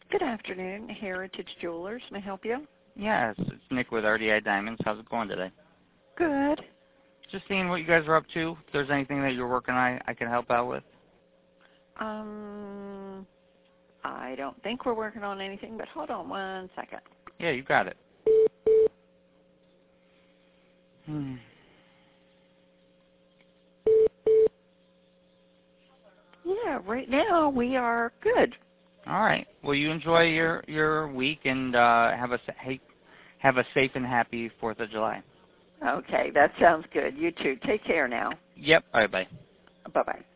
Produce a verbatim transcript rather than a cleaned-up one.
Good afternoon, Heritage Jewelers. May I help you? Yes, it's Nick with R D I Diamonds. How's it going today? Good. Just seeing what you guys are up to. If there's anything that you're working on I can help out with. Um, I don't think we're working on anything, but hold on one second. Yeah, you got it. Hmm. Yeah, right now we are good. All right. Well, you enjoy your your week and uh, have a sa- have a safe and happy Fourth of July. Okay, that sounds good. You too. Take care now. Yep. All right. Bye. Bye-bye.